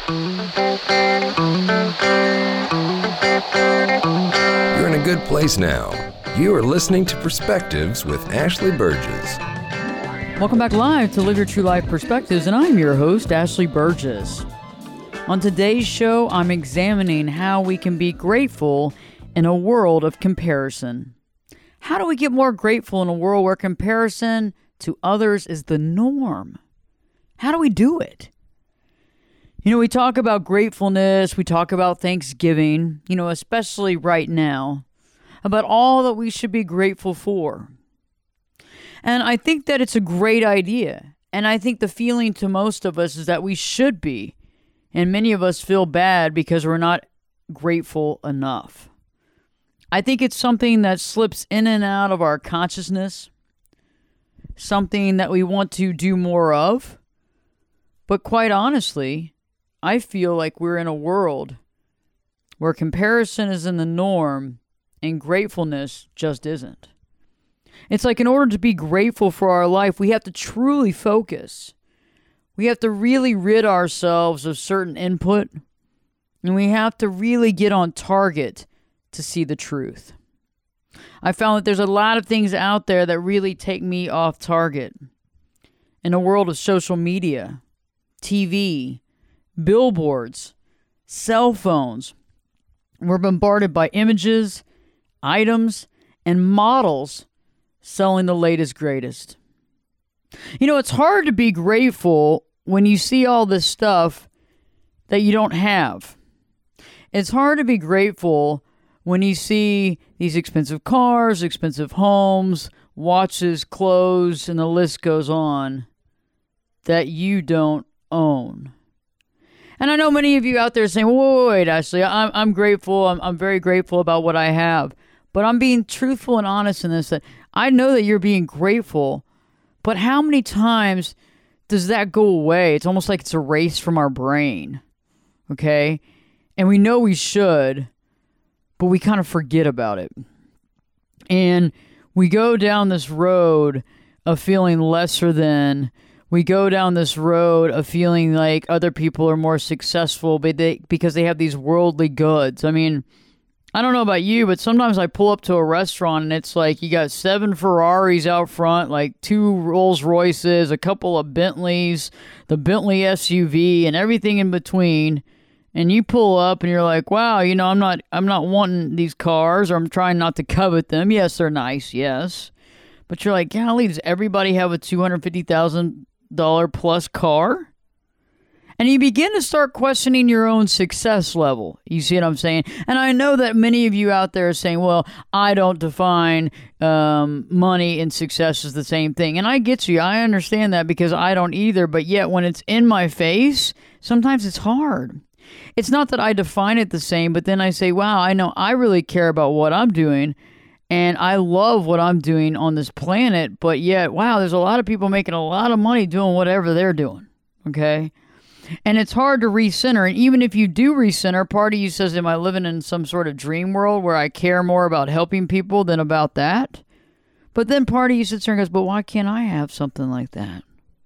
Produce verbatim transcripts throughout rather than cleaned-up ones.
You're in a good place now. You are listening to Perspectives with Ashley Burgess. Welcome back live to Live Your True Life Perspectives, and I'm your host, Ashley Burgess. On today's show, I'm examining how we can be grateful in a world of comparison. How do we get more grateful in a world where comparison to others is the norm? How do we do it? You know, we talk about gratefulness, we talk about Thanksgiving, you know, especially right now, about all that we should be grateful for. And I think that it's a great idea. And I think the feeling to most of us is that we should be. And many of us feel bad because we're not grateful enough. I think it's something that slips in and out of our consciousness. Something that we want to do more of. But quite honestly, I feel like we're in a world where comparison is in the norm and gratefulness just isn't. It's like in order to be grateful for our life, we have to truly focus. We have to really rid ourselves of certain input, and we have to really get on target to see the truth. I found that there's a lot of things out there that really take me off target. In a world of social media, T V, billboards, cell phones, we're bombarded by images, items, and models selling the latest, greatest. You know, it's hard to be grateful when you see all this stuff that you don't have. It's hard to be grateful when you see these expensive cars, expensive homes, watches, clothes, and the list goes on that you don't own. And I know many of you out there saying, wait, wait, Ashley, I'm, I'm grateful. I'm, I'm very grateful about what I have. But I'm being truthful and honest in this, that I know that you're being grateful, but how many times does that go away? It's almost like it's erased from our brain, okay? And we know we should, but we kind of forget about it. And we go down this road of feeling lesser than. We go down this road of feeling like other people are more successful but they, because they have these worldly goods. I mean, I don't know about you, but sometimes I pull up to a restaurant and it's like you got seven Ferraris out front, like two Rolls Royces, a couple of Bentleys, the Bentley S U V, and everything in between. And you pull up and you're like, wow, you know, I'm not I'm not wanting these cars, or I'm trying not to covet them. Yes, they're nice, yes. But you're like, golly, does everybody have a two hundred fifty thousand dollars plus car? And you begin to start questioning your own success level. You see what I'm saying? And I know that many of you out there are saying, well, I don't define um, money and success as the same thing. And I get you. I understand that because I don't either. But yet when it's in my face, sometimes it's hard. It's not that I define it the same, but then I say, wow, I know I really care about what I'm doing. And I love what I'm doing on this planet. But yet, wow, there's a lot of people making a lot of money doing whatever they're doing. Okay? And it's hard to recenter. And even if you do recenter, part of you says, am I living in some sort of dream world where I care more about helping people than about that? But then part of you sits there and goes, but why can't I have something like that?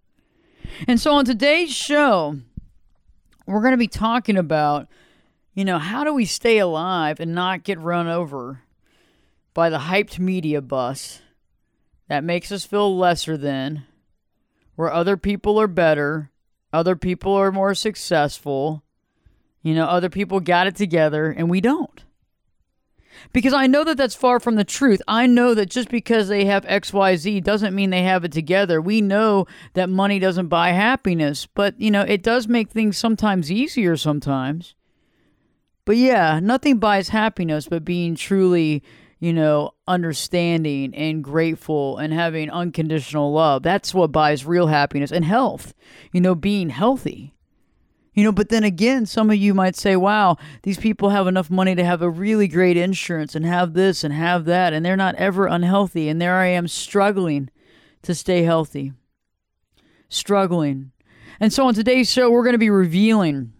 And so on today's show, we're going to be talking about, you know, how do we stay alive and not get run over by the hyped media bus that makes us feel lesser than, where other people are better, other people are more successful, you know, other people got it together, and we don't. Because I know that that's far from the truth. I know that just because they have X Y Z doesn't mean they have it together. We know that money doesn't buy happiness, but, you know, it does make things sometimes easier sometimes. But yeah, nothing buys happiness but being truly, you know, understanding and grateful and having unconditional love. That's what buys real happiness, and health, you know, being healthy. You know, but then again, some of you might say, wow, these people have enough money to have a really great insurance and have this and have that, and they're not ever unhealthy. And there I am struggling to stay healthy, struggling. And so on today's show, we're going to be revealing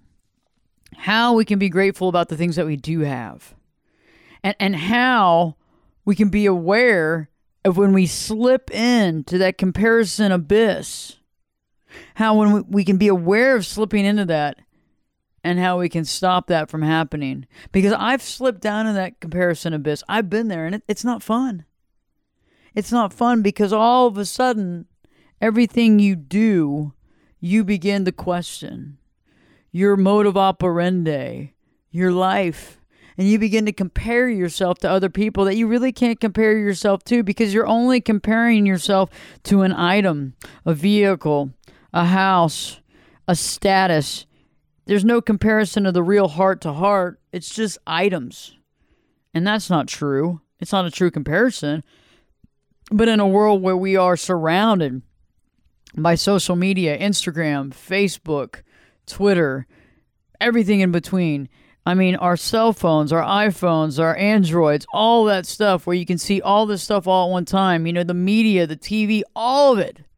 how we can be grateful about the things that we do have, and, and how we can be aware of when we slip into that comparison abyss. How when we, we can be aware of slipping into that and how we can stop that from happening. Because I've slipped down in that comparison abyss. I've been there, and it, it's not fun. It's not fun because all of a sudden, everything you do, you begin to question. Your modus operandi, your life. And you begin to compare yourself to other people that you really can't compare yourself to because you're only comparing yourself to an item, a vehicle, a house, a status. There's no comparison of the real heart to heart. It's just items. And that's not true. It's not a true comparison. But in a world where we are surrounded by social media, Instagram, Facebook, Twitter, everything in between. I mean, our cell phones, our iPhones, our Androids, all that stuff where you can see all this stuff all at one time. You know, the media, the T V, all of it.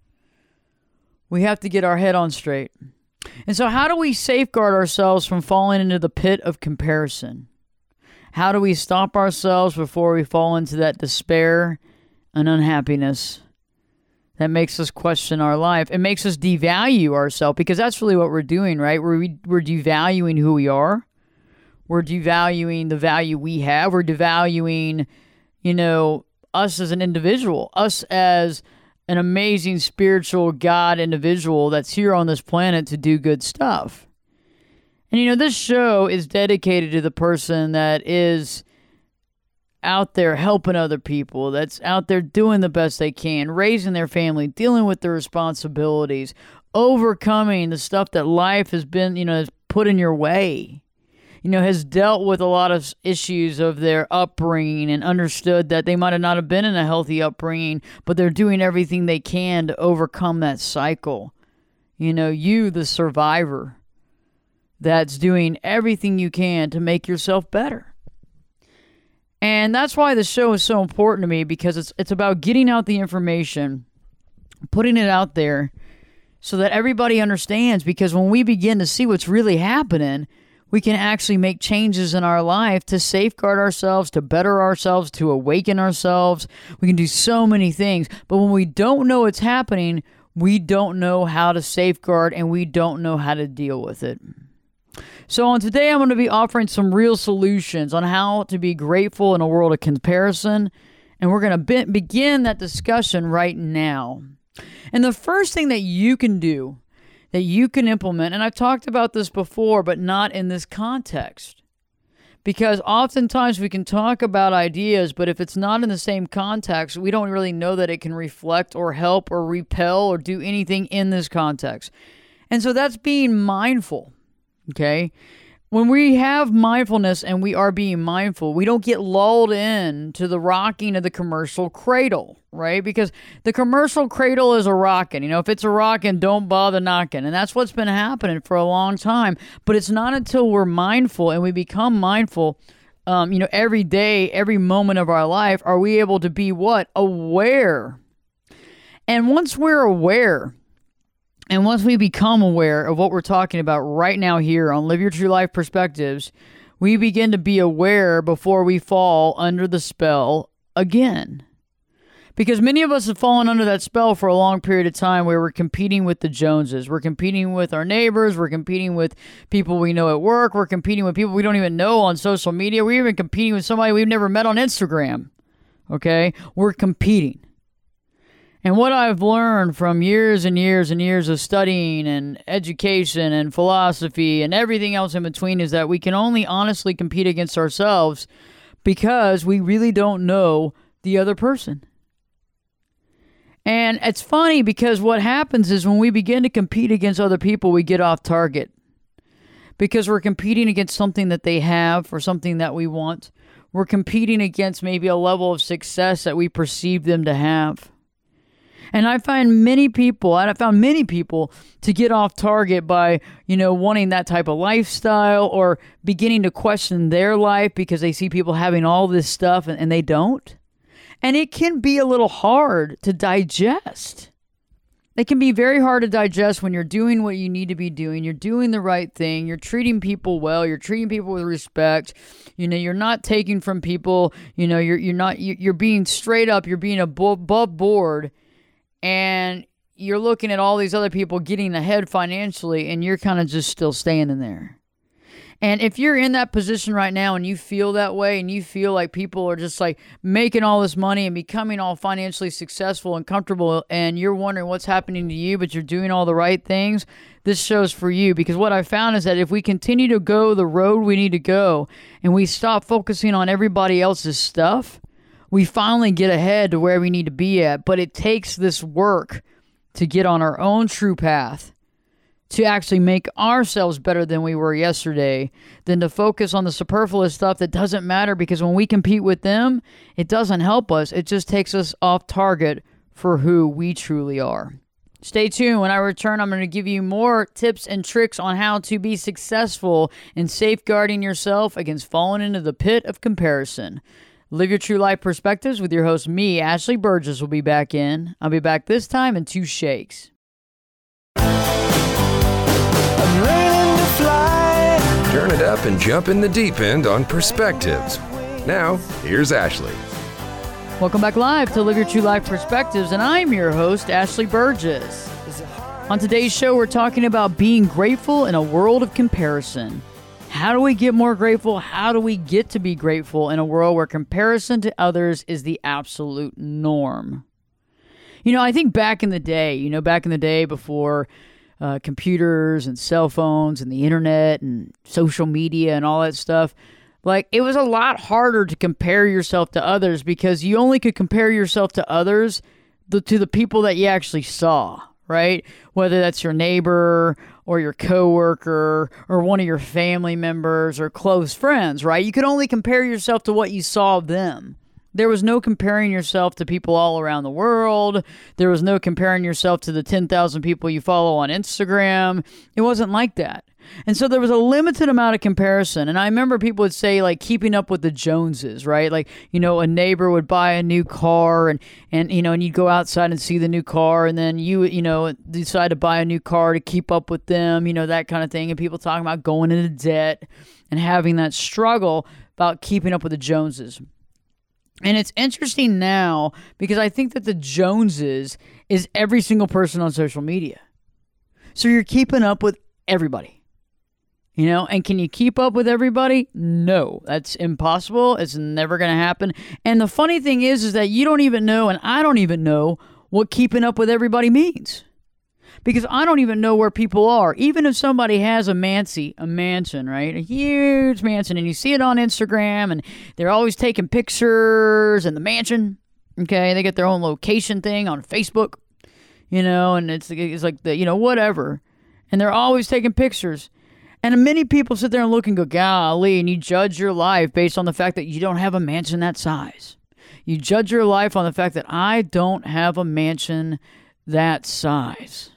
We have to get our head on straight. And so how do we safeguard ourselves from falling into the pit of comparison? How do we stop ourselves before we fall into that despair and unhappiness that makes us question our life? It makes us devalue ourselves because that's really what we're doing, right? We're, we're devaluing who we are. We're devaluing the value we have. We're devaluing, you know, us as an individual, us as an amazing spiritual God individual that's here on this planet to do good stuff. And, you know, this show is dedicated to the person that is out there helping other people, that's out there doing the best they can, raising their family, dealing with their responsibilities, overcoming the stuff that life has been, you know, has put in your way. You know, has dealt with a lot of issues of their upbringing and understood that they might have not have been in a healthy upbringing, but they're doing everything they can to overcome that cycle. You know, you, the survivor, that's doing everything you can to make yourself better. And that's why the show is so important to me, because it's it's about getting out the information, putting it out there so that everybody understands, because when we begin to see what's really happening, we can actually make changes in our life to safeguard ourselves, to better ourselves, to awaken ourselves. We can do so many things. But when we don't know what's happening, we don't know how to safeguard and we don't know how to deal with it. So on today, I'm going to be offering some real solutions on how to be grateful in a world of comparison. And we're going to be- begin that discussion right now. And the first thing that you can do, that you can implement, and I've talked about this before, but not in this context. Because oftentimes we can talk about ideas, but if it's not in the same context, we don't really know that it can reflect or help or repel or do anything in this context. And so that's being mindful, okay? When we have mindfulness and we are being mindful, we don't get lulled in to the rocking of the commercial cradle, right? Because the commercial cradle is a rocking. You know, if it's a rocking, don't bother knocking. And that's what's been happening for a long time. But it's not until we're mindful and we become mindful, um, you know, every day, every moment of our life, are we able to be what? Aware. And once we're aware, and once we become aware of what we're talking about right now here on Live Your True Life Perspectives, we begin to be aware before we fall under the spell again. Because many of us have fallen under that spell for a long period of time where we're competing with the Joneses. We're competing with our neighbors. We're competing with people we know at work. We're competing with people we don't even know on social media. We're even competing with somebody we've never met on Instagram. Okay? We're competing. And what I've learned from years and years and years of studying and education and philosophy and everything else in between is that we can only honestly compete against ourselves because we really don't know the other person. And it's funny because what happens is when we begin to compete against other people, we get off target because we're competing against something that they have or something that we want. We're competing against maybe a level of success that we perceive them to have. And I find many people, and I found many people to get off target by, you know, wanting that type of lifestyle or beginning to question their life because they see people having all this stuff and, and they don't. And it can be a little hard to digest. It can be very hard to digest when you're doing what you need to be doing. You're doing the right thing. You're treating people well. You're treating people with respect. You know, you're not taking from people. You know, you're you're not you're being straight up. You're being above board. And you're looking at all these other people getting ahead financially, and you're kind of just still standing there. And if you're in that position right now and you feel that way and you feel like people are just like making all this money and becoming all financially successful and comfortable and you're wondering what's happening to you, but you're doing all the right things, this show's for you. Because what I found is that if we continue to go the road we need to go and we stop focusing on everybody else's stuff, we finally get ahead to where we need to be at. But it takes this work to get on our own true path, to actually make ourselves better than we were yesterday, than to focus on the superfluous stuff that doesn't matter, because when we compete with them, it doesn't help us. It just takes us off target for who we truly are. Stay tuned. When I return, I'm going to give you more tips and tricks on how to be successful in safeguarding yourself against falling into the pit of comparison. Live your true life perspectives with your host, me, Ashley Burgess, will be back in. I'll be back this time in two shakes. Turn it up and jump in the deep end on Perspectives. Now, here's Ashley. Welcome back live to Live Your True Life Perspectives, and I'm your host, Ashley Burgess. On today's show, we're talking about being grateful in a world of comparison. How do we get more grateful? How do we get to be grateful in a world where comparison to others is the absolute norm? You know, I think back in the day, you know, back in the day before Uh, computers and cell phones and the internet and social media and all that stuff, like it was a lot harder to compare yourself to others because you only could compare yourself to others the, to the people that you actually saw, right? Whether that's your neighbor or your coworker or one of your family members or close friends, right? You could only compare yourself to what you saw of them. There was no comparing yourself to people all around the world. There was no comparing yourself to the ten thousand people you follow on Instagram. It wasn't like that. And so there was a limited amount of comparison. And I remember people would say, like, keeping up with the Joneses, right? Like, you know, a neighbor would buy a new car and, and you know, and you'd go outside and see the new car. And then you, you know, decide to buy a new car to keep up with them, you know, that kind of thing. And people talking about going into debt and having that struggle about keeping up with the Joneses. And it's interesting now because I think that the Joneses is every single person on social media. So you're keeping up with everybody, you know, and can you keep up with everybody? No, that's impossible. It's never going to happen. And the funny thing is, is that you don't even know, and I don't even know what keeping up with everybody means. Because I don't even know where people are. Even if somebody has a mansi, a mansion, right? A huge mansion, and you see it on Instagram, and they're always taking pictures in the mansion. Okay, they get their own location thing on Facebook, you know, and it's it's like the you know whatever, and they're always taking pictures. And many people sit there and look and go, golly, and you judge your life based on the fact that you don't have a mansion that size. You judge your life on the fact that I don't have a mansion that size.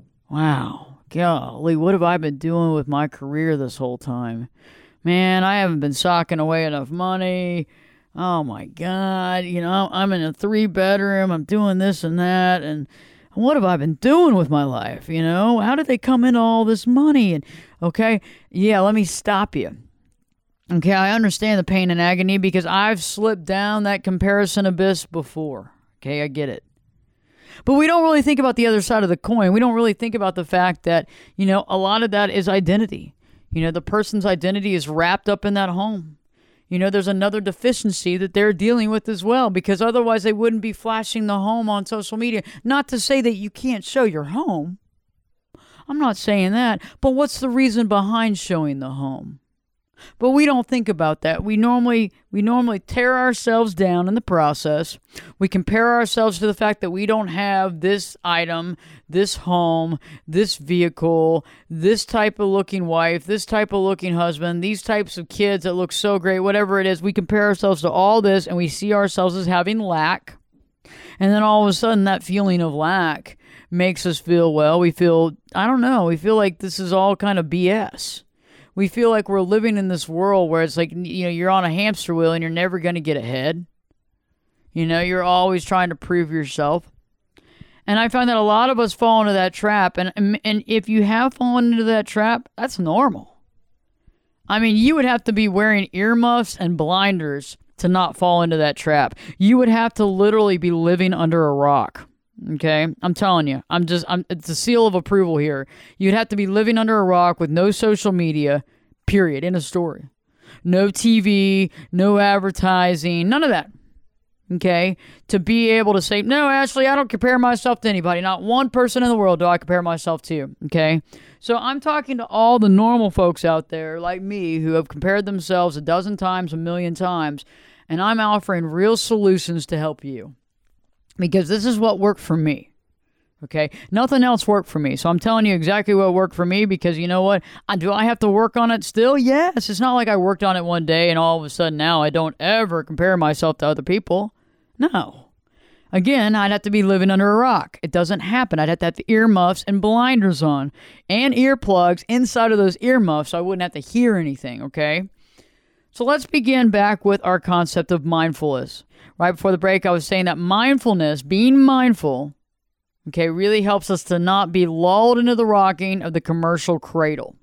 Wow, golly, what have I been doing with my career this whole time? Man, I haven't been socking away enough money. Oh my God, you know, I'm in a three bedroom, I'm doing this and that, and what have I been doing with my life, you know? How did they come into all this money? And okay, yeah, let me stop you. Okay, I understand the pain and agony because I've slipped down that comparison abyss before. Okay, I get it. But we don't really think about the other side of the coin. We don't really think about the fact that, you know, a lot of that is identity. You know, the person's identity is wrapped up in that home. You know, there's another deficiency that they're dealing with as well, because otherwise they wouldn't be flashing the home on social media. Not to say that you can't show your home. I'm not saying that. But what's the reason behind showing the home? But we don't think about that. We normally we normally tear ourselves down in the process. We compare ourselves to the fact that we don't have this item, this home, this vehicle, this type of looking wife, this type of looking husband, these types of kids that look so great, whatever it is. We compare ourselves to all this and we see ourselves as having lack. And then all of a sudden that feeling of lack makes us feel, well, we feel, I don't know, we feel like this is all kind of B S. We feel like we're living in this world where it's like, you know, you're on a hamster wheel and you're never going to get ahead. You know, you're always trying to prove yourself. And I find that a lot of us fall into that trap. And, and if you have fallen into that trap, that's normal. I mean, you would have to be wearing earmuffs and blinders to not fall into that trap. You would have to literally be living under a rock. Okay, I'm telling you, I'm just, I'm, it's a seal of approval here. You'd have to be living under a rock with no social media, Period. In a story. No T V, no advertising, none of that. Okay? To be able to say, no, Ashley, I don't compare myself to anybody. Not one person in the world do I compare myself to. Okay? So I'm talking to all the normal folks out there like me who have compared themselves a dozen times, a million times, and I'm offering real solutions to help you. Because this is what worked for me. Okay? Nothing else worked for me. So I'm telling you exactly what worked for me because you know what? I, do I have to work on it still? Yes. It's not like I worked on it one day and all of a sudden now I don't ever compare myself to other people. No. Again, I'd have to be living under a rock. It doesn't happen. I'd have to have the earmuffs and blinders on and earplugs inside of those earmuffs so I wouldn't have to hear anything, okay? So let's begin back with our concept of mindfulness. Right before the break, I was saying that mindfulness, being mindful, okay, really helps us to not be lulled into the rocking of the commercial cradle.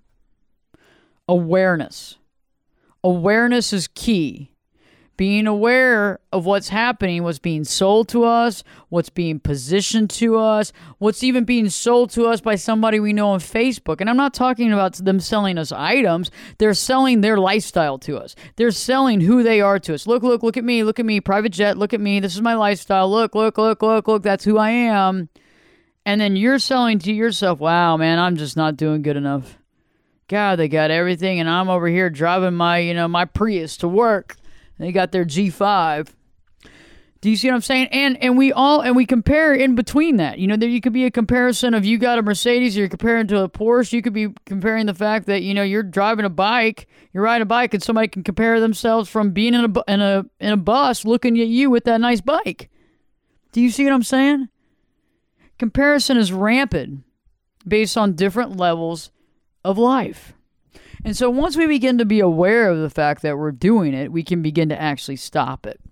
Awareness. Awareness is key. Being aware of what's happening, what's being sold to us, what's being positioned to us, what's even being sold to us by somebody we know on Facebook. And I'm not talking about them selling us items. They're selling their lifestyle to us. They're selling who they are to us. Look, look, look at me. Look at me. Private jet. Look at me. This is my lifestyle. Look, look, look, look, look. That's who I am. And then you're selling to yourself, wow, man, I'm just not doing good enough. God, they got everything. And I'm over here driving my, you know, my Prius to work. They got their G five. Do you see what I'm saying? And and we all and we compare in between that. You know, there you could be a comparison of you got a Mercedes, you're comparing to a Porsche. You could be comparing the fact that you know you're driving a bike, you're riding a bike, and somebody can compare themselves from being in a in a in a bus, looking at you with that nice bike. Do you see what I'm saying? Comparison is rampant based on different levels of life. And so once we begin to be aware of the fact that we're doing it, we can begin to actually stop it.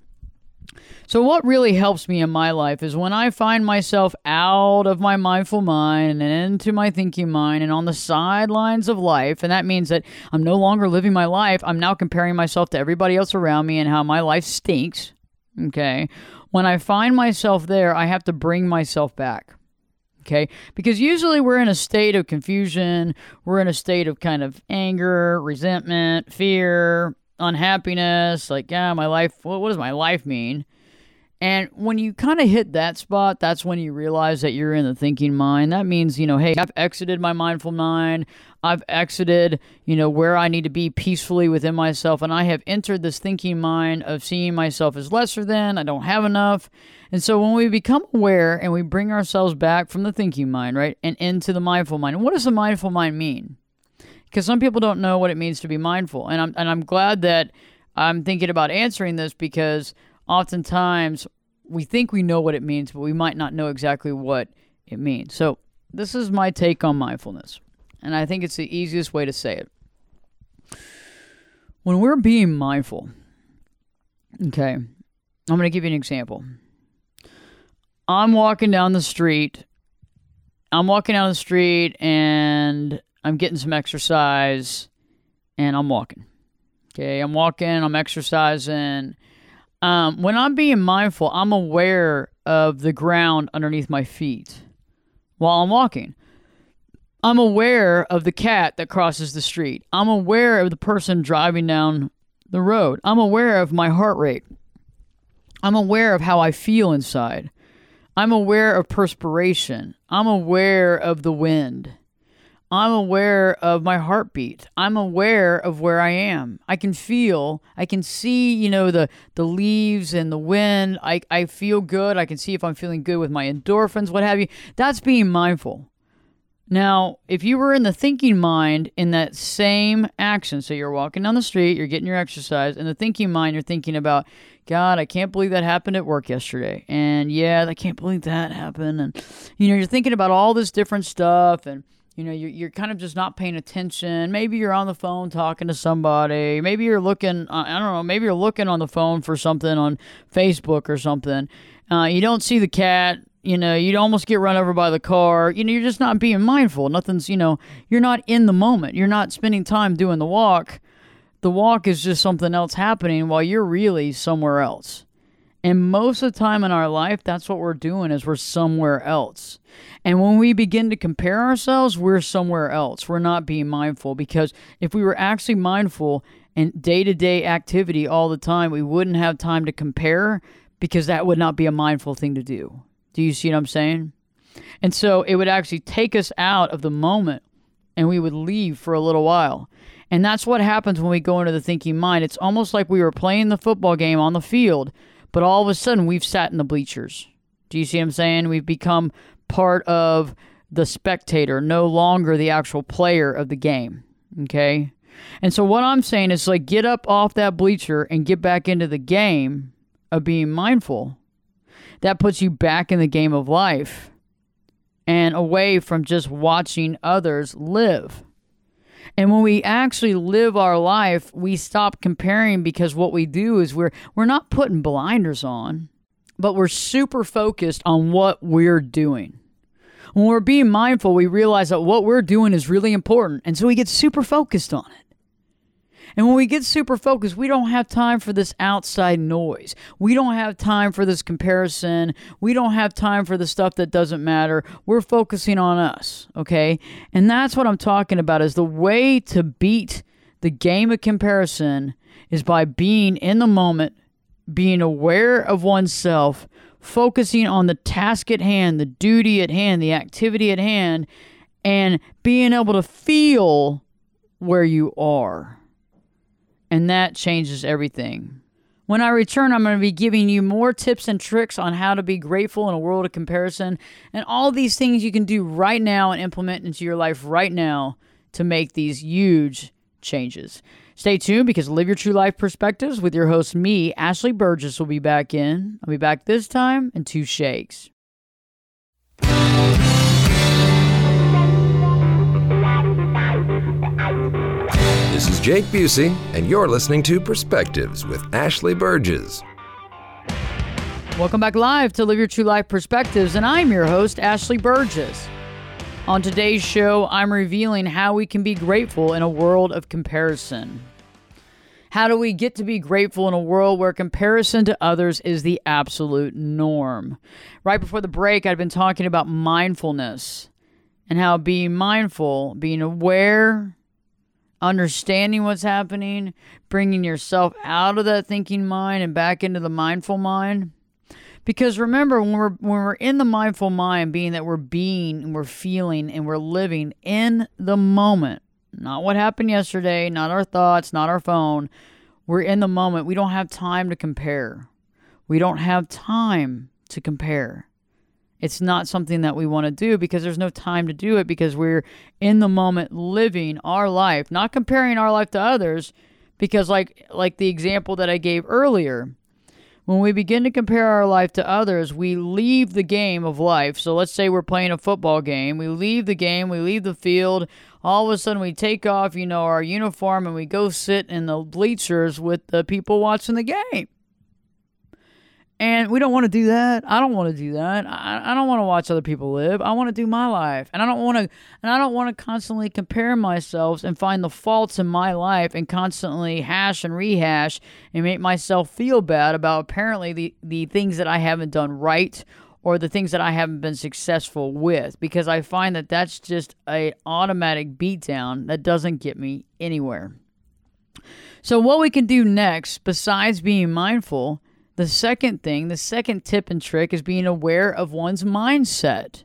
So what really helps me in my life is when I find myself out of my mindful mind and into my thinking mind and on the sidelines of life, and that means that I'm no longer living my life. I'm now comparing myself to everybody else around me and how my life stinks. Okay? When I find myself there, I have to bring myself back. Okay, because usually we're in a state of confusion, we're in a state of kind of anger, resentment, fear, unhappiness, like, yeah, my life, what, what does my life mean? And when you kind of hit that spot, that's when you realize that you're in the thinking mind. That means, you know, hey, I've exited my mindful mind. I've exited, you know, where I need to be peacefully within myself. And I have entered this thinking mind of seeing myself as lesser than, I don't have enough. And so when we become aware and we bring ourselves back from the thinking mind, right, and into the mindful mind. And what does the mindful mind mean? Because some people don't know what it means to be mindful. And I'm and I'm glad that I'm thinking about answering this because oftentimes we think we know what it means, but we might not know exactly what it means. So this is my take on mindfulness. And I think it's the easiest way to say it. When we're being mindful, okay, I'm going to give you an example. I'm walking down the street. I'm walking down the street and I'm getting some exercise and I'm walking. Okay, I'm walking, I'm exercising. Um, when I'm being mindful, I'm aware of the ground underneath my feet while I'm walking. I'm aware of the cat that crosses the street. I'm aware of the person driving down the road. I'm aware of my heart rate. I'm aware of how I feel inside. I'm aware of perspiration. I'm aware of the wind. I'm aware of my heartbeat. I'm aware of where I am. I can feel, I can see, you know, the, the leaves and the wind. I, I feel good. I can see if I'm feeling good with my endorphins, what have you. That's being mindful. Now, if you were in the thinking mind in that same action, so you're walking down the street, you're getting your exercise, in the thinking mind, you're thinking about, God, I can't believe that happened at work yesterday. And yeah, I can't believe that happened. And, you know, you're thinking about all this different stuff and, you know, you're, you're kind of just not paying attention. Maybe you're on the phone talking to somebody. Maybe you're looking, I don't know, maybe you're looking on the phone for something on Facebook or something. Uh, you don't see the cat. You know, you'd almost get run over by the car. You know, you're just not being mindful. Nothing's, you know, you're not in the moment. You're not spending time doing the walk. The walk is just something else happening while you're really somewhere else. And most of the time in our life, that's what we're doing, is we're somewhere else. And when we begin to compare ourselves, we're somewhere else. We're not being mindful, because if we were actually mindful in day-to-day activity all the time, we wouldn't have time to compare, because that would not be a mindful thing to do. Do you see what I'm saying? And so it would actually take us out of the moment, and we would leave for a little while. And that's what happens when we go into the thinking mind. It's almost like we were playing the football game on the field, but all of a sudden we've sat in the bleachers. Do you see what I'm saying? We've become part of the spectator, no longer the actual player of the game. Okay? And so what I'm saying is, like, get up off that bleacher and get back into the game of being mindful. That puts you back in the game of life and away from just watching others live. And when we actually live our life, we stop comparing, because what we do is we're we're not putting blinders on, but we're super focused on what we're doing. When we're being mindful, we realize that what we're doing is really important, and so we get super focused on it. And when we get super focused, we don't have time for this outside noise. We don't have time for this comparison. We don't have time for the stuff that doesn't matter. We're focusing on us, okay? And that's what I'm talking about, is the way to beat the game of comparison is by being in the moment, being aware of oneself, focusing on the task at hand, the duty at hand, the activity at hand, and being able to feel where you are. And that changes everything. When I return, I'm going to be giving you more tips and tricks on how to be grateful in a world of comparison, and all these things you can do right now and implement into your life right now to make these huge changes. Stay tuned, because Live Your True Life Perspectives with your host, me, Ashley Burgess, will be back in. I'll be back this time in two shakes. This is Jake Busey, and you're listening to Perspectives with Ashley Burgess. Welcome back live to Live Your True Life Perspectives, and I'm your host, Ashley Burgess. On today's show, I'm revealing how we can be grateful in a world of comparison. How do we get to be grateful in a world where comparison to others is the absolute norm? Right before the break, I'd been talking about mindfulness and how being mindful, being aware, understanding what's happening, bringing yourself out of that thinking mind and back into the mindful mind. Because remember, when we're when we're in the mindful mind, being that we're being and we're feeling and we're living in the moment, not what happened yesterday, not our thoughts, not our phone. We're in the moment. We don't have time to compare. We don't have time to compare. It's not something that we want to do, because there's no time to do it, because we're in the moment living our life, not comparing our life to others. Because like like the example that I gave earlier, when we begin to compare our life to others, we leave the game of life. So let's say we're playing a football game. We leave the game, we leave the field. All of a sudden we take off, you know, our uniform, and we go sit in the bleachers with the people watching the game. And we don't want to do that. I don't want to do that. I, I don't want to watch other people live. I want to do my life. And I don't want to and I don't want to constantly compare myself and find the faults in my life and constantly hash and rehash and make myself feel bad about apparently the, the things that I haven't done right, or the things that I haven't been successful with, because I find that that's just an automatic beatdown that doesn't get me anywhere. So what we can do next, besides being mindful, the second thing, the second tip and trick, is being aware of one's mindset.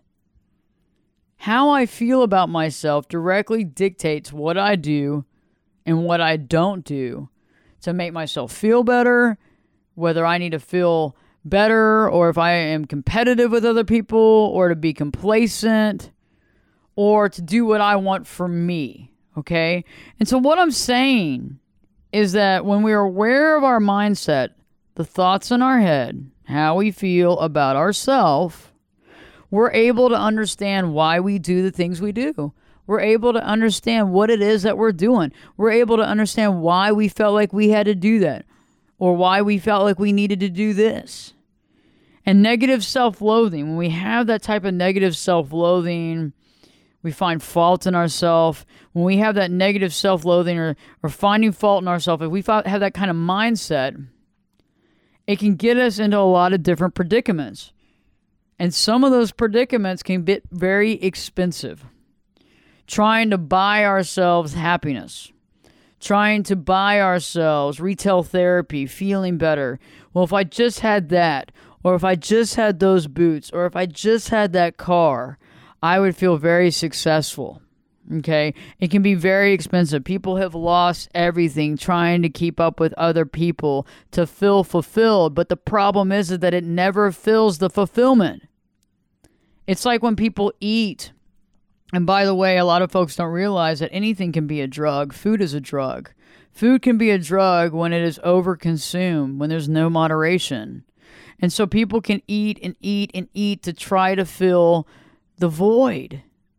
How I feel about myself directly dictates what I do and what I don't do to make myself feel better, whether I need to feel better, or if I am competitive with other people, or to be complacent, or to do what I want for me, okay? And so what I'm saying is that when we are aware of our mindset, the thoughts in our head, how we feel about ourselves, we're able to understand why we do the things we do. We're able to understand what it is that we're doing. We're able to understand why we felt like we had to do that, or why we felt like we needed to do this. And negative self-loathing, when we have that type of negative self-loathing, we find fault in ourselves. When we have that negative self-loathing, or, or finding fault in ourselves, if we have that kind of mindset, it can get us into a lot of different predicaments. And some of those predicaments can get very expensive. Trying to buy ourselves happiness. Trying to buy ourselves retail therapy, feeling better. Well, if I just had that, or if I just had those boots, or if I just had that car, I would feel very successful. Okay? It can be very expensive. People have lost everything trying to keep up with other people to feel fulfilled. But the problem is that it never fills the fulfillment. It's like when people eat. And by the way, a lot of folks don't realize that anything can be a drug. Food is a drug. Food can be a drug when it is overconsumed, when there's no moderation. And so people can eat and eat and eat to try to fill the void.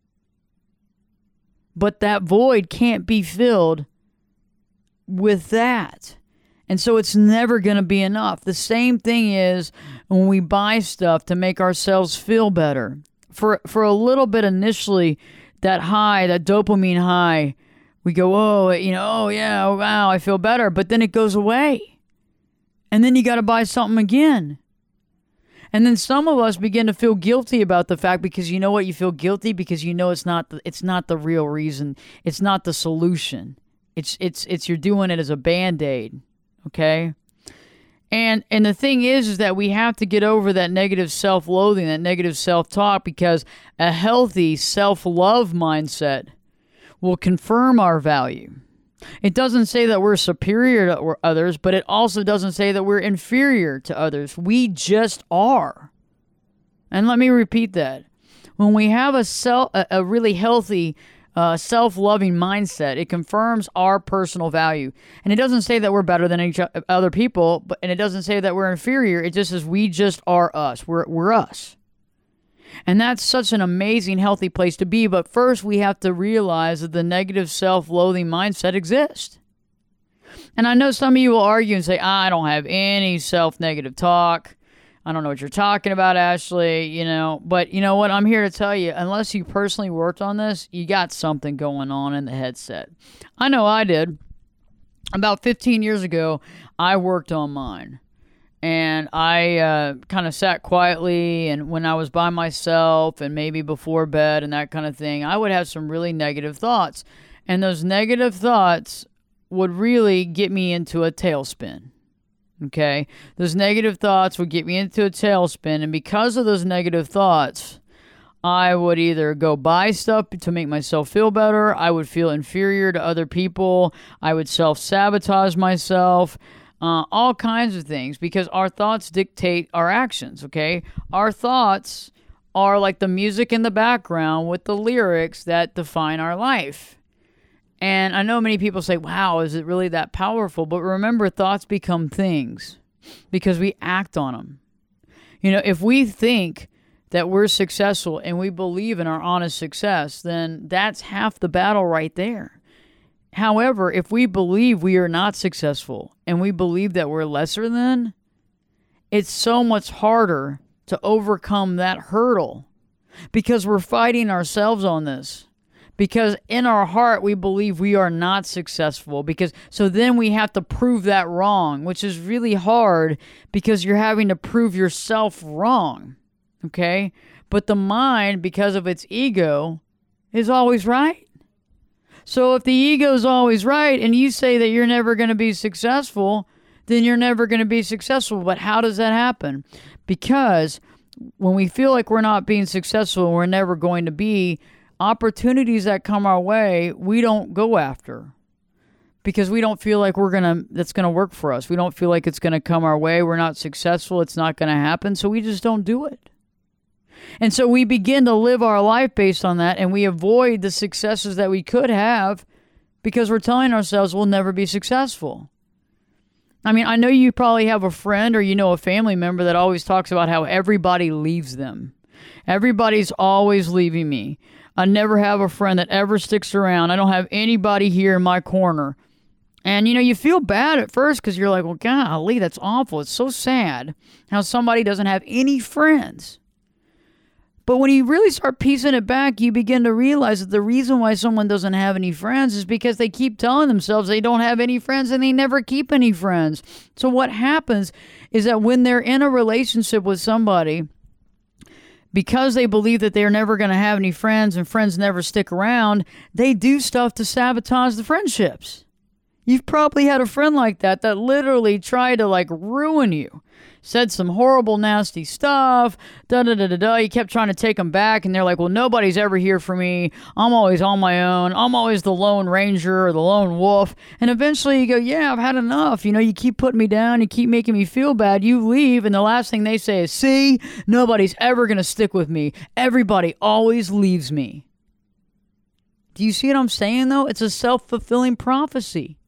But that void can't be filled with that. And so it's never going to be enough. The same thing is when we buy stuff to make ourselves feel better. For for a little bit initially, that high, that dopamine high, we go, oh, you know, oh, yeah, oh, wow, I feel better. But then it goes away. And then you got to buy something again. And then some of us begin to feel guilty about the fact, because you know what? You feel guilty because you know it's not the, it's not the real reason. It's not the solution. It's it's it's you're doing it as a Band-Aid, okay? And and the thing is, is that we have to get over that negative self-loathing, that negative self-talk, because a healthy self-love mindset will confirm our value. It doesn't say that we're superior to others, but it also doesn't say that we're inferior to others. We just are. And let me repeat that. When we have a self, a, a really healthy uh, self-loving mindset, it confirms our personal value. And it doesn't say that we're better than each other people, but and it doesn't say that we're inferior. It just says we just are us. We're we're us. And that's such an amazing, healthy place to be. But first, we have to realize that the negative self-loathing mindset exists. And I know some of you will argue and say, I don't have any self-negative talk. I don't know what you're talking about, Ashley. You know, but you know what? I'm here to tell you, unless you personally worked on this, you got something going on in the headset. I know I did. About fifteen years ago, I worked on mine. And I uh, kind of sat quietly, and when I was by myself and maybe before bed and that kind of thing, I would have some really negative thoughts. And those negative thoughts would really get me into a tailspin. Okay? Those negative thoughts would get me into a tailspin. And because of those negative thoughts, I would either go buy stuff to make myself feel better. I would feel inferior to other people. I would self-sabotage myself. Uh, all kinds of things, because our thoughts dictate our actions, okay? Our thoughts are like the music in the background with the lyrics that define our life. And I know many people say, wow, is it really that powerful? But remember, thoughts become things because we act on them. You know, if we think that we're successful and we believe in our honest success, then that's half the battle right there. However, if we believe we are not successful and we believe that we're lesser than, it's so much harder to overcome that hurdle because we're fighting ourselves on this. Because in our heart, we believe we are not successful. Because so then we have to prove that wrong, which is really hard because you're having to prove yourself wrong. Okay? But the mind, because of its ego, is always right. So if the ego's always right and you say that you're never going to be successful, then you're never going to be successful. But how does that happen? Because when we feel like we're not being successful and we're never going to be, opportunities that come our way, we don't go after. Because we don't feel like we're going to, that's going to work for us. We don't feel like it's going to come our way. We're not successful. It's not going to happen. So we just don't do it. And so we begin to live our life based on that, and we avoid the successes that we could have because we're telling ourselves we'll never be successful. I mean, I know you probably have a friend or you know a family member that always talks about how everybody leaves them. Everybody's always leaving me. I never have a friend that ever sticks around. I don't have anybody here in my corner. And, you know, you feel bad at first because you're like, well, golly, that's awful. It's so sad how somebody doesn't have any friends. But when you really start piecing it back, you begin to realize that the reason why someone doesn't have any friends is because they keep telling themselves they don't have any friends and they never keep any friends. So what happens is that when they're in a relationship with somebody, because they believe that they're never going to have any friends and friends never stick around, they do stuff to sabotage the friendships. You've probably had a friend like that that literally tried to like ruin you. Said some horrible, nasty stuff, da-da-da-da-da. You kept trying to take them back, and they're like, well, nobody's ever here for me. I'm always on my own. I'm always the lone ranger or the lone wolf. And eventually you go, yeah, I've had enough. You know, you keep putting me down. You keep making me feel bad. You leave, and the last thing they say is, see, nobody's ever going to stick with me. Everybody always leaves me. Do you see what I'm saying, though? It's a self-fulfilling prophecy.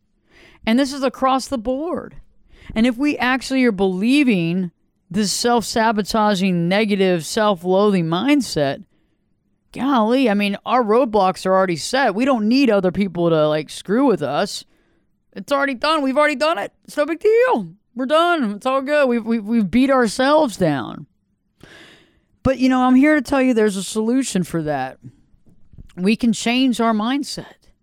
And this is across the board. And if we actually are believing this self-sabotaging, negative, self-loathing mindset, golly, I mean, our roadblocks are already set. We don't need other people to, like, screw with us. It's already done. We've already done it. It's no big deal. We're done. It's all good. We've, we've, we've beat ourselves down. But, you know, I'm here to tell you there's a solution for that. We can change our mindset.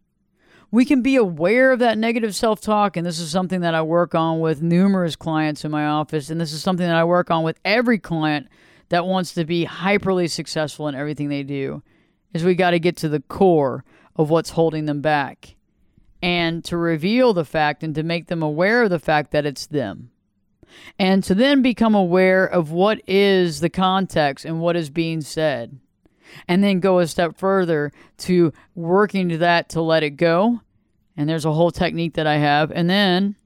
We can be aware of that negative self-talk, and this is something that I work on with numerous clients in my office, and this is something that I work on with every client that wants to be hyperly successful in everything they do, is we got to get to the core of what's holding them back and to reveal the fact and to make them aware of the fact that it's them. And to then become aware of what is the context and what is being said. And then go a step further to working to that to let it go. And there's a whole technique that I have. And then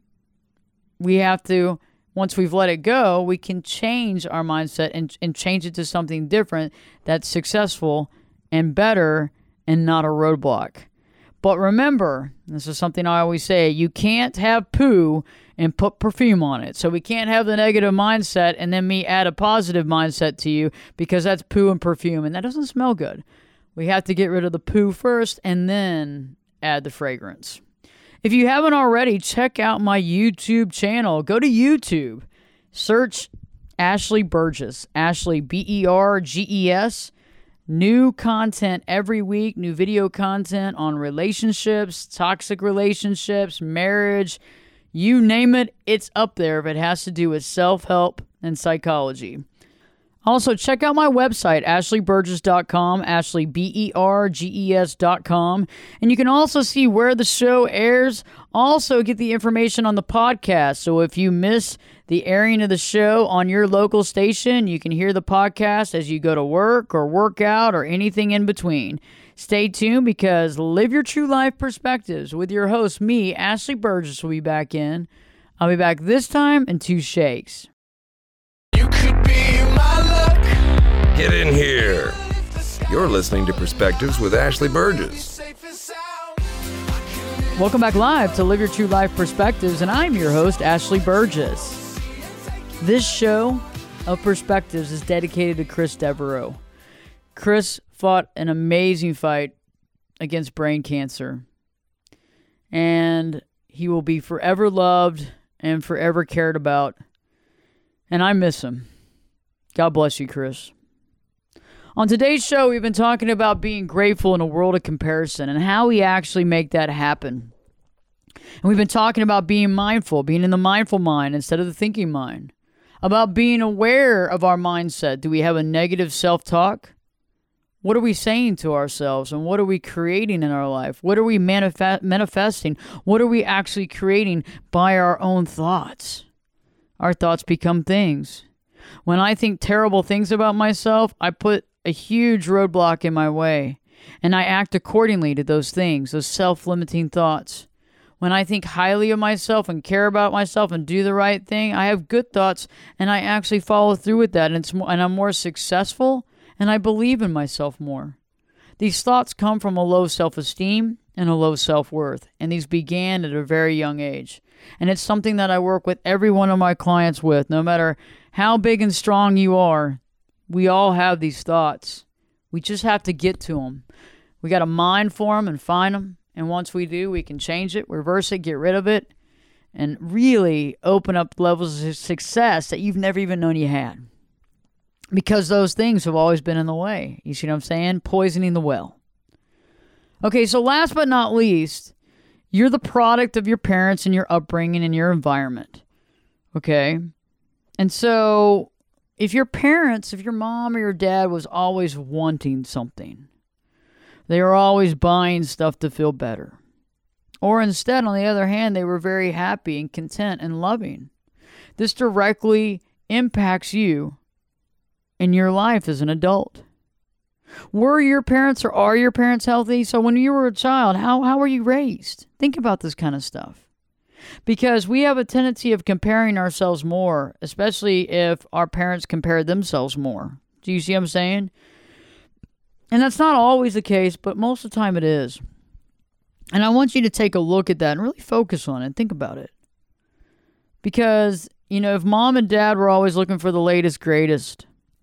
we have to, once we've let it go, we can change our mindset and, and change it to something different that's successful and better and not a roadblock. But remember, this is something I always say, you can't have poo and put perfume on it. So we can't have the negative mindset and then me add a positive mindset to you, because that's poo and perfume, and that doesn't smell good. We have to get rid of the poo first and then add the fragrance. If you haven't already, check out my YouTube channel. Go to YouTube. Search Ashley Burgess. Ashley, B E R G E S. New content every week, new video content on relationships, toxic relationships, marriage, you name it, it's up there if it has to do with self-help and psychology. Also, check out my website, ashley burgess dot com, Ashley, B E R G E S dot com. And you can also see where the show airs. Also, get the information on the podcast. So if you miss the airing of the show on your local station, you can hear the podcast as you go to work or work out or anything in between. Stay tuned, because Live Your True Life Perspectives with your host, me, Ashley Burgess, will be back in. I'll be back this time in two shakes. You could be my luck. Get in here. You're listening to Perspectives with Ashley Burgess. Welcome back live to Live Your True Life Perspectives, and I'm your host, Ashley Burgess. This show of Perspectives is dedicated to Chris Devereaux. Chris fought an amazing fight against brain cancer, and he will be forever loved and forever cared about, and I miss him. God bless you, Chris. On today's show, we've been talking about being grateful in a world of comparison and how we actually make that happen. And we've been talking about being mindful, being in the mindful mind instead of the thinking mind, about being aware of our mindset. Do we have a negative self-talk? What are we saying to ourselves, and what are we creating in our life? What are we manifest- manifesting? What are we actually creating by our own thoughts? Our thoughts become things. When I think terrible things about myself, I put a huge roadblock in my way, and I act accordingly to those things, those self-limiting thoughts. When I think highly of myself and care about myself and do the right thing, I have good thoughts, and I actually follow through with that, and, it's more, and I'm more successful, and I believe in myself more. These thoughts come from a low self-esteem and a low self-worth, and these began at a very young age. And it's something that I work with every one of my clients with. No matter how big and strong you are, we all have these thoughts. We just have to get to them. We got to mine for them and find them. And once we do, we can change it, reverse it, get rid of it, and really open up levels of success that you've never even known you had. because those things have always been in the way. You see what I'm saying? Poisoning the well. Okay, so last but not least, you're the product of your parents and your upbringing and your environment. Okay? And so if your parents, if your mom or your dad was always wanting something, they were always buying stuff to feel better. Or instead, on the other hand, they were very happy and content and loving. This directly impacts you in your life as an adult. Were your parents or are your parents healthy? So when you were a child, how, how were you raised? Think about this kind of stuff. Because we have a tendency of comparing ourselves more, especially if our parents compared themselves more. Do you see what I'm saying? And that's not always the case, but most of the time it is. And I want you to take a look at that and really focus on it. Think about it. Because, you know, if mom and dad were always looking for the latest, greatest,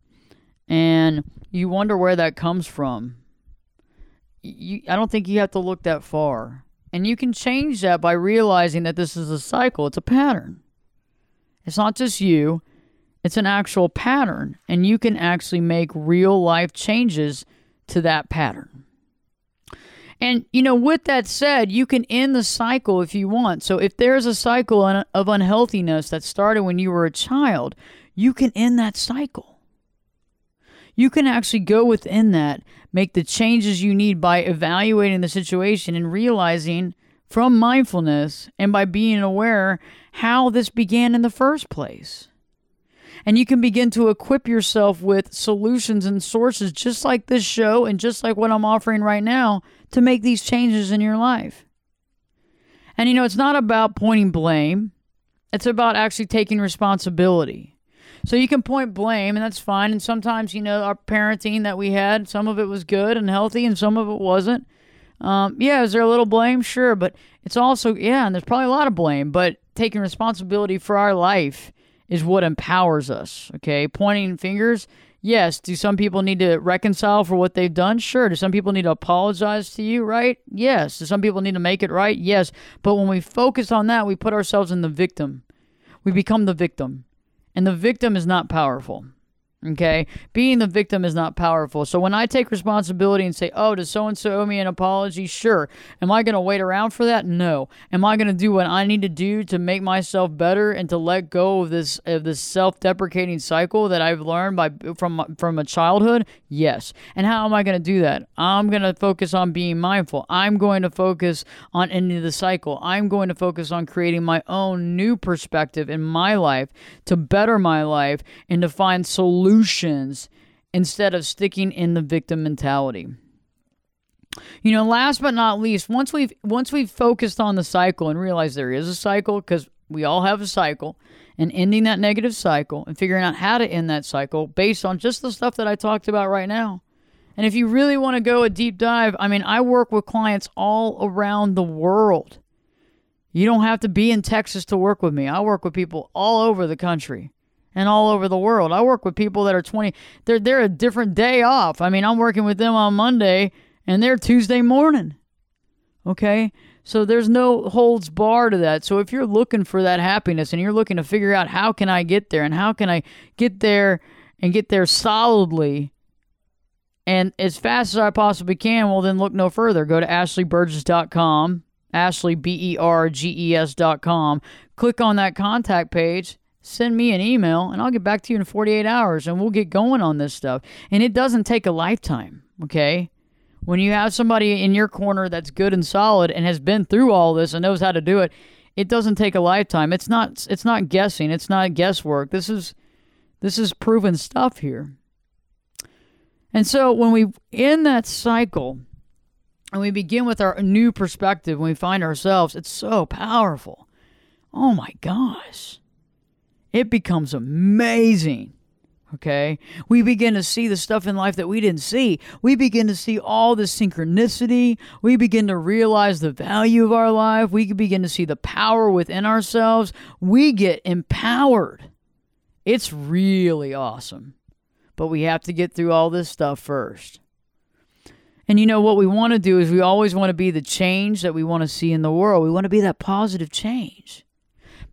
and you wonder where that comes from, you, I don't think you have to look that far. And you can change that by realizing that this is a cycle. It's a pattern. It's not just you. It's an actual pattern. And you can actually make real life changes to that pattern. And, you know, with that said, you can end the cycle if you want. So if there's a cycle of unhealthiness that started when you were a child, you can end that cycle. You can actually go within that, make the changes you need by evaluating the situation and realizing from mindfulness and by being aware how this began in the first place. And you can begin to equip yourself with solutions and sources just like this show and just like what I'm offering right now to make these changes in your life. And, you know, it's not about pointing blame. It's about actually taking responsibility. So you can point blame, and that's fine. And sometimes, you know, our parenting that we had, some of it was good and healthy, and some of it wasn't. Um, yeah, is there a little blame? Sure. But it's also, yeah, and there's probably a lot of blame. But taking responsibility for our life is what empowers us, okay? Pointing fingers, yes. Do some people need to reconcile for what they've done? Sure. Do some people need to apologize to you, right? Yes. Do some people need to make it right? Yes. But when we focus on that, we put ourselves in the victim. We become the victim. And the victim is not powerful, okay? Being the victim is not powerful. So when I take responsibility and say, oh, does so-and-so owe me an apology? Sure. Am I going to wait around for that? No. Am I going to do what I need to do to make myself better and to let go of this of this self-deprecating cycle that I've learned by from, from a childhood? Yes. And how am I going to do that? I'm going to focus on being mindful. I'm going to focus on ending the cycle. I'm going to focus on creating my own new perspective in my life to better my life and to find solutions instead of sticking in the victim mentality. You know, last but not least, once we've once we've focused on the cycle and realized there is a cycle, because we all have a cycle, and ending that negative cycle and figuring out how to end that cycle based on just the stuff that I talked about right now. And if you really want to go a deep dive, I mean, I work with clients all around the world. You don't have to be in Texas to work with me. I work with people all over the country and all over the world. I work with people that are twenty. They're they're a different day off. I mean, I'm working with them on Monday, and they're Tuesday morning. Okay? So there's no holds bar to that. So if you're looking for that happiness and you're looking to figure out how can I get there and how can I get there and get there solidly and as fast as I possibly can, well, then look no further. Go to ashley burgess dot com, Ashley, B E R G E S dot com. Click on that contact page. Send me an email, and I'll get back to you in forty-eight hours, and we'll get going on this stuff. And it doesn't take a lifetime, okay? When you have somebody in your corner that's good and solid and has been through all this and knows how to do it, it doesn't take a lifetime. It's not it's not guessing. It's not guesswork. This is this is proven stuff here. And so when we end that cycle and we begin with our new perspective, when we find ourselves, it's so powerful. Oh my gosh. It becomes amazing, okay? We begin to see the stuff in life that we didn't see. We begin to see all the synchronicity. We begin to realize the value of our life. We begin to see the power within ourselves. We get empowered. It's really awesome. But we have to get through all this stuff first. And you know what we want to do is we always want to be the change that we want to see in the world. We want to be that positive change.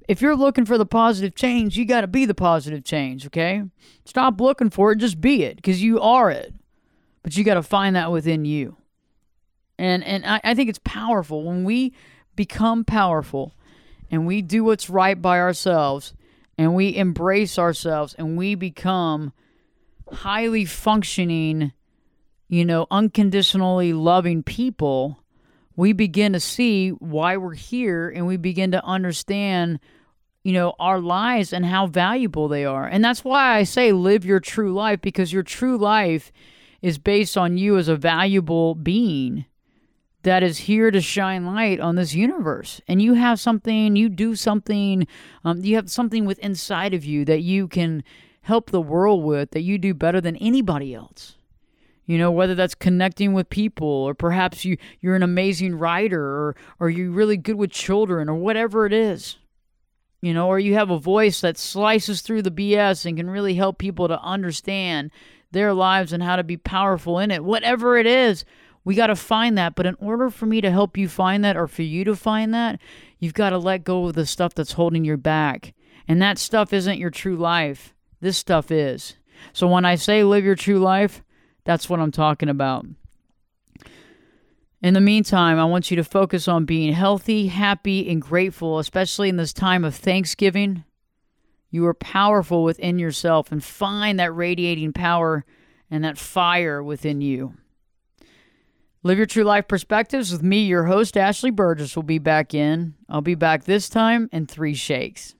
If you're looking for the positive change, you got to be the positive change, okay? Stop looking for it, just be it, because you are it. But you got to find that within you. And and I, I think it's powerful. When we become powerful and we do what's right by ourselves and we embrace ourselves and we become highly functioning, you know, unconditionally loving people, we begin to see why we're here and we begin to understand, you know, our lives and how valuable they are. And that's why I say live your true life, because your true life is based on you as a valuable being that is here to shine light on this universe. And you have something, you do something, um, you have something within inside of you that you can help the world with, that you do better than anybody else. You know, whether that's connecting with people, or perhaps you, you're an amazing writer, or, or you're really good with children, or whatever it is. You know, or you have a voice that slices through the B S and can really help people to understand their lives and how to be powerful in it. Whatever it is, we got to find that. But in order for me to help you find that, or for you to find that, you've got to let go of the stuff that's holding you back. And that stuff isn't your true life. This stuff is. So when I say live your true life, that's what I'm talking about. In the meantime, I want you to focus on being healthy, happy, and grateful, especially in this time of Thanksgiving. You are powerful within yourself, and find that radiating power and that fire within you. Live Your True Life Perspectives with me, your host, Ashley Burgess, will be back in. I'll be back this time in three shakes.